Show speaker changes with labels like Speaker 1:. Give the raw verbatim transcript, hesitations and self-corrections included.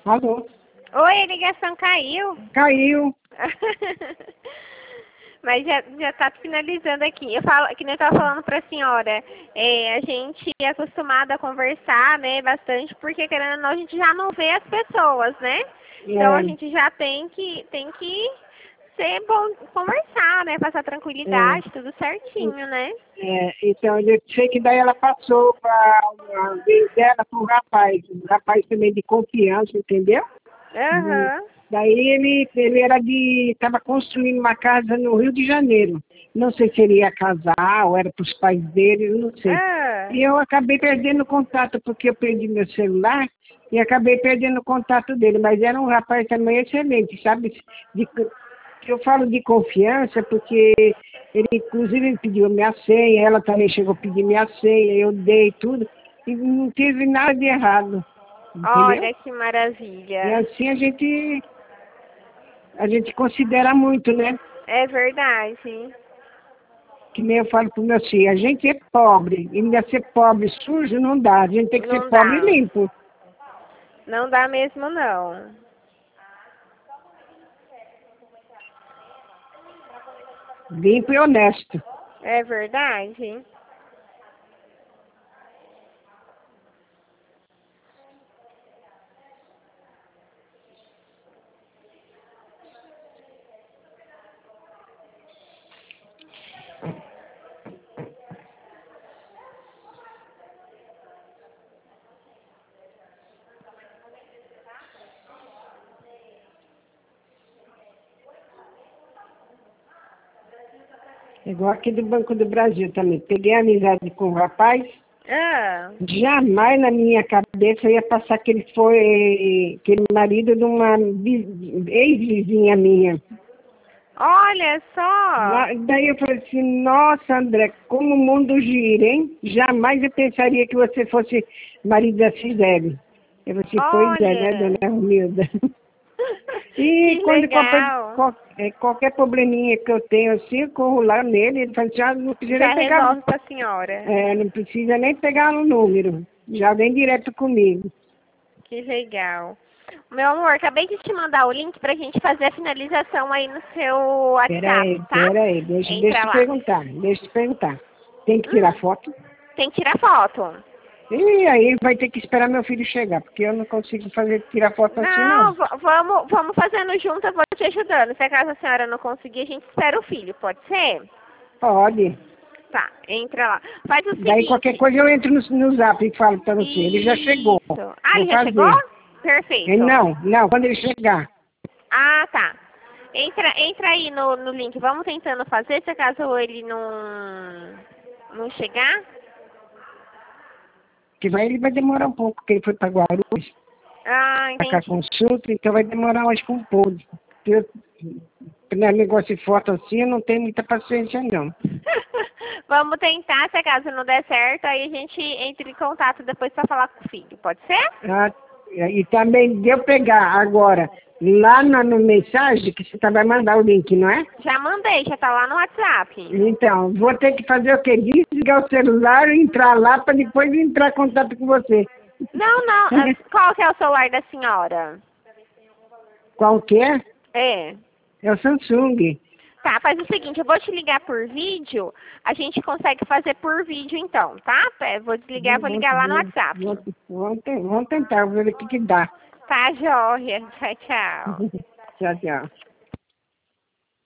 Speaker 1: Alô?
Speaker 2: Oi, a ligação caiu.
Speaker 1: Caiu.
Speaker 2: Mas já, já tá finalizando aqui. Eu falo, que nem eu tava falando pra senhora, é, a gente é acostumada a conversar, né, bastante, porque querendo ou não, a gente já não vê as pessoas, né? Então a
Speaker 1: É,
Speaker 2: gente já tem que, tem que ser bom conversar, né? Passar
Speaker 1: é,
Speaker 2: tranquilidade, tudo certinho, né?
Speaker 1: é, então eu sei que daí ela passou para a vez dela para o rapaz, um rapaz também de confiança, entendeu? Hum.
Speaker 2: Aham.
Speaker 1: Daí ele, ele era de, estava construindo uma casa no Rio de Janeiro. Não sei se ele ia casar ou era para os pais dele, eu não sei.
Speaker 2: Ah.
Speaker 1: E eu acabei perdendo contato, porque eu perdi meu celular e acabei perdendo o contato dele. Mas era um rapaz também excelente, sabe? De, eu falo de confiança porque ele, inclusive, pediu minha senha, ela também chegou a pedir minha senha, eu dei tudo, e não teve nada de errado, entendeu?
Speaker 2: Olha que
Speaker 1: E
Speaker 2: maravilha.
Speaker 1: assim a gente, a gente considera muito, né?
Speaker 2: É verdade.
Speaker 1: Que nem eu falo pro meu filho, a gente é pobre, e ainda ser pobre sujo não dá, a gente tem que ser
Speaker 2: Não
Speaker 1: pobre
Speaker 2: dá.
Speaker 1: limpo.
Speaker 2: Não dá mesmo, não.
Speaker 1: Limpo e honesto.
Speaker 2: É verdade.
Speaker 1: Igual aqui do Banco do Brasil também. Peguei amizade com o rapaz,
Speaker 2: Ah,
Speaker 1: jamais na minha cabeça ia passar que ele foi aquele marido de uma vi- ex-vizinha minha.
Speaker 2: olha só.
Speaker 1: Lá- Daí eu falei assim, nossa André, como o mundo gira, hein? Jamais eu pensaria que você fosse marido da Cisele. Eu falei assim, pois é, né,
Speaker 2: Olha.
Speaker 1: dona Romilda? E
Speaker 2: Que
Speaker 1: quando qualquer,
Speaker 2: legal.
Speaker 1: qual- é, qualquer probleminha que eu tenho assim, eu corro lá nele, ele fala assim, ah, não precisa nem
Speaker 2: Já
Speaker 1: pegar,
Speaker 2: resolve pra senhora.
Speaker 1: é, não precisa nem pegar no número, já vem direto comigo.
Speaker 2: Que legal. Meu amor, acabei de te mandar o link pra gente fazer a finalização aí no seu
Speaker 1: Pera
Speaker 2: WhatsApp,
Speaker 1: aí,
Speaker 2: tá?
Speaker 1: pera aí, deixa, deixa
Speaker 2: Entra
Speaker 1: eu te
Speaker 2: lá.
Speaker 1: perguntar, deixa eu te perguntar. Tem que tirar
Speaker 2: Hum,
Speaker 1: foto?
Speaker 2: tem que tirar foto.
Speaker 1: E aí vai ter que esperar meu filho chegar, porque eu não consigo fazer, tirar foto assim não.
Speaker 2: Não, v- vamos, vamos fazendo junto, eu vou te ajudando. Se acaso a senhora não conseguir, a gente espera o filho, pode ser?
Speaker 1: Pode.
Speaker 2: Tá, entra lá. Faz o
Speaker 1: Daí qualquer
Speaker 2: seguinte.
Speaker 1: coisa eu entro no, no zap e falo pra você, ele já chegou,
Speaker 2: Isso. Ah,
Speaker 1: vou
Speaker 2: ele já chegou?
Speaker 1: fazer. E
Speaker 2: Perfeito.
Speaker 1: não, não, quando ele chegar.
Speaker 2: Ah, tá. Entra, entra aí no, no link. Vamos tentando fazer, se acaso ele não, não chegar.
Speaker 1: Que vai, ele vai demorar um pouco, porque ele foi para Guarulhos,
Speaker 2: Ah,
Speaker 1: para cá
Speaker 2: entendi.
Speaker 1: consulta, então vai demorar mais com um pouco. Eu, né, negócio de foto assim, eu não tenho muita paciência não.
Speaker 2: Vamos tentar, se acaso não der certo, aí a gente entra em contato depois para falar com o filho, pode ser?
Speaker 1: Ah, e também deu pegar agora, lá na no mensagem, que você tá, vai mandar o link, não é?
Speaker 2: Já mandei, já tá lá no WhatsApp.
Speaker 1: Então, vou ter que fazer o quê? Desligar o celular e entrar lá para depois entrar em contato com você.
Speaker 2: Não, não. ah, Qual que é o celular da senhora?
Speaker 1: Qual que é?
Speaker 2: É.
Speaker 1: É o Samsung.
Speaker 2: Tá, faz o seguinte, eu vou te ligar por vídeo, a gente consegue fazer por vídeo então, tá? É, vou desligar, vou
Speaker 1: Vamos,
Speaker 2: ligar lá no
Speaker 1: vamos,
Speaker 2: WhatsApp.
Speaker 1: vamos, vamos, te- vamos tentar ver o que que dá.
Speaker 2: Tá, joia. Tchau, tchau.
Speaker 1: Tchau, tchau.